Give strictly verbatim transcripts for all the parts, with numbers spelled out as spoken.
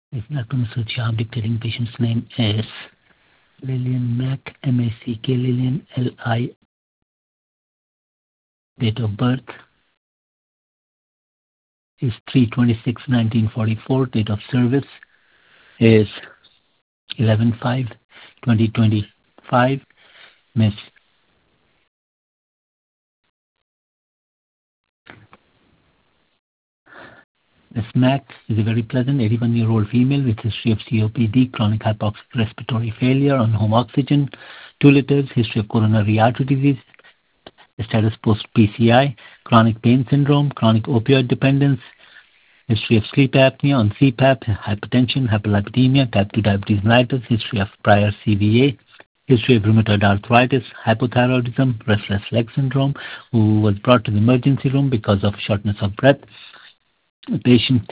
It's not going to search job dictating patient's name is Lillian Mack, M A C K, Lillian, L I. Date of birth is three twenty-six nineteen forty-four. Date of service is eleven five twenty twenty-five. Miss Miss Mack is a very pleasant eighty-one-year-old female with history of C O P D, chronic hypoxic respiratory failure on home oxygen, two liters, history of coronary artery disease, status post-P C I, chronic pain syndrome, chronic opioid dependence, history of sleep apnea on C PAP, hypertension, hyperlipidemia, type two diabetes mellitus, history of prior C V A, history of rheumatoid arthritis, hypothyroidism, restless leg syndrome, who was brought to the emergency room because of shortness of breath. The patient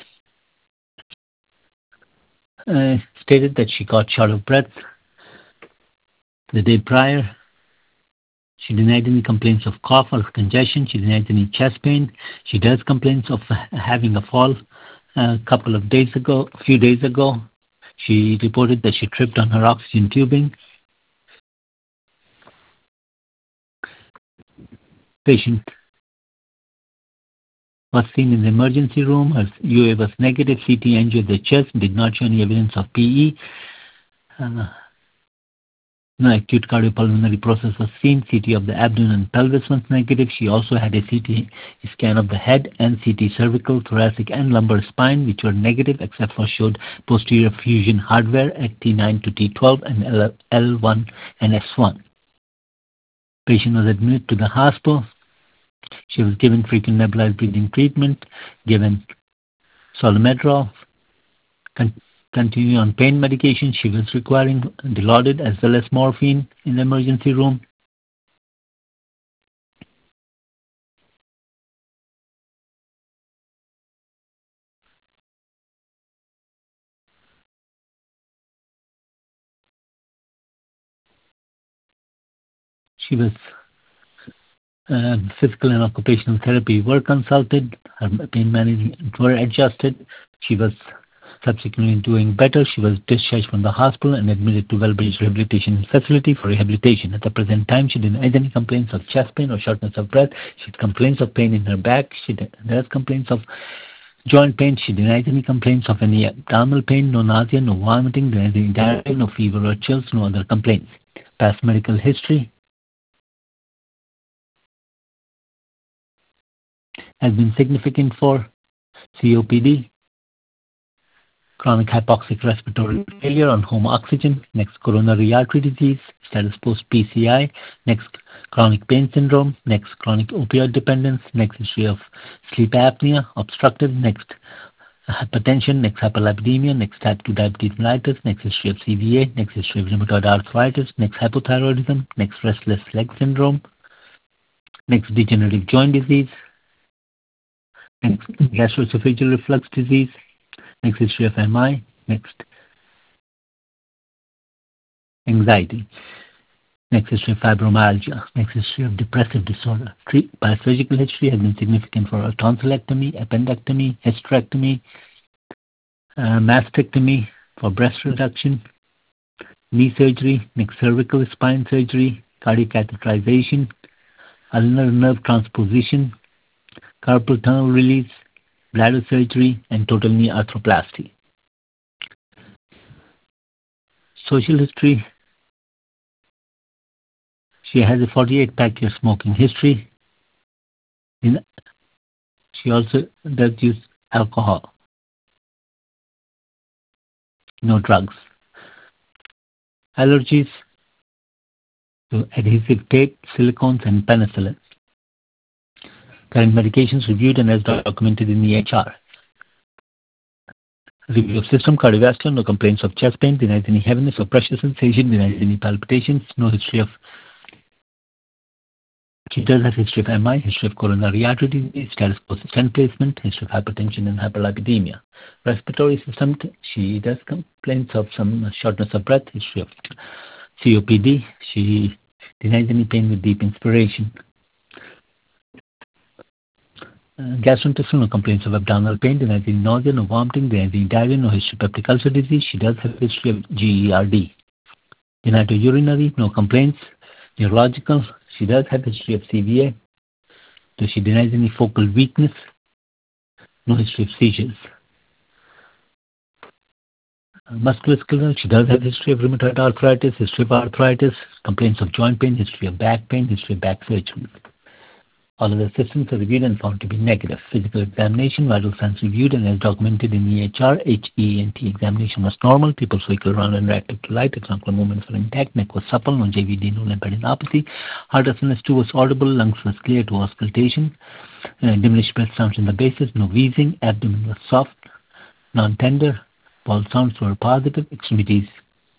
uh, stated that she got short of breath the day prior. She denied any complaints of cough or congestion. She denied any chest pain. She does complaints of having a fall a couple of days ago, a few days ago. She reported that she tripped on her oxygen tubing. Patient was seen in the emergency room. Her U A was negative. C T angio of the chest did not show any evidence of P E. Uh, no acute cardiopulmonary process was seen. C T of the abdomen and pelvis was negative. She also had a C T scan of the head and C T cervical, thoracic, and lumbar spine, which were negative, except for showed posterior fusion hardware at T nine to T twelve and L one and S one. Patient was admitted to the hospital. She was given frequent nebulized breathing treatment, given Solomedrol, con- continuing on pain medication. She was requiring Dilaudid as well as morphine in the emergency room. She was uh, physical and occupational therapy were consulted. Her pain management were adjusted. She was subsequently doing better. She was discharged from the hospital and admitted to Wellbridge Rehabilitation Facility for rehabilitation. At the present time, she denies any complaints of chest pain or shortness of breath. She complains of pain in her back. She has complaints of joint pain. She denies any complaints of any abdominal pain, no nausea, no vomiting, no diarrhea, no fever or chills, no other complaints. Past medical history has been significant for C O P D, chronic hypoxic respiratory failure on home oxygen, next coronary artery disease, status post-P C I, next chronic pain syndrome, next chronic opioid dependence, next history of sleep apnea, obstructive, next hypertension, next hyperlipidemia, next type two diabetes mellitus, next history of C V A, next history of rheumatoid arthritis, next hypothyroidism, next restless leg syndrome, next degenerative joint disease, next gastroesophageal reflux disease, next history of M I, next anxiety, next history of fibromyalgia, next history of depressive disorder. Treat by surgical history has been significant for a tonsillectomy, appendectomy, hysterectomy, uh, mastectomy for breast reduction, knee surgery, next cervical spine surgery, cardiac catheterization, ulnar nerve transposition, carpal tunnel release, bladder surgery, and total knee arthroplasty. Social history. She has a forty-eight pack year smoking history. She also does use alcohol. No drugs. Allergies to adhesive tape, silicones, and penicillin. Current medications reviewed and as documented in the H R. Review of system, cardiovascular, no complaints of chest pain, denies any heaviness or pressure sensation, denies any palpitations, no history of. She does have history of M I, history of coronary artery disease, status post stent placement, history of hypertension and hyperlipidemia. Respiratory system, she does complaints of some shortness of breath, history of C O P D. She denies any pain with deep inspiration. Uh, gastrointestinal, no complaints of abdominal pain, denies any nausea, no vomiting, denies any diarrhea, no history of peptic ulcer disease. She does have a history of G E R D. Genitourinary, no complaints. Neurological, she does have a history of C V A. So she denies any focal weakness, no history of seizures. Uh, musculoskeletal, she does have history of rheumatoid arthritis, history of arthritis, complaints of joint pain, history of back pain, history of back surgery. All of the systems are reviewed and found to be negative. Physical examination, vital signs reviewed and as documented in E H R, H E N T examination was normal. People's vehicle around and reactive to light. Exoncral movements were intact. Neck was supple. No J V D, no lymphadenopathy. Heart S N S two was audible. Lungs was clear to auscultation. Uh, diminished breath sounds in the bases. No wheezing. Abdomen was soft, non-tender. Bowel sounds were positive. Extremities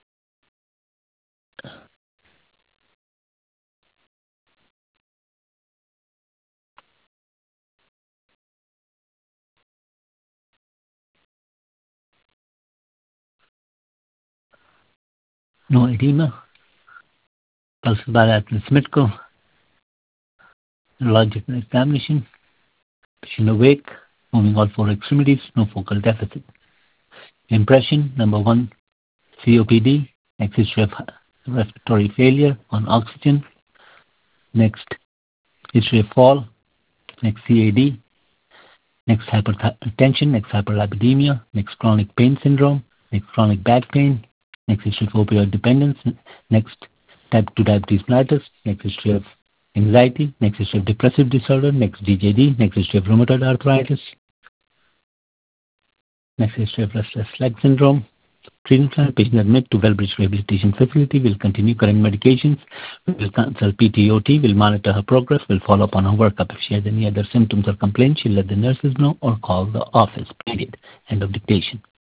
no edema. Pulse bilateral symmetrical. Neurological examination. Patient awake. Moving all four extremities. No focal deficit. Impression number one, C O P D. Next, history of respiratory failure on oxygen. Next, history of fall. Next, C A D. Next, hypertension. Next, hyperlipidemia. Next, chronic pain syndrome. Next, chronic back pain. Next, history of opioid dependence. Next, type two diabetes mellitus. Next, history of anxiety. Next, history of depressive disorder. Next, D J D. Next, history of rheumatoid arthritis. Next, history of restless leg syndrome. Treatment plan, patient admitted to Wellbridge Rehabilitation Facility, will continue current medications, will consult P T O T, will monitor her progress, will follow up on her workup. If she has any other symptoms or complaints, she'll let the nurses know or call the office. Period. End of dictation.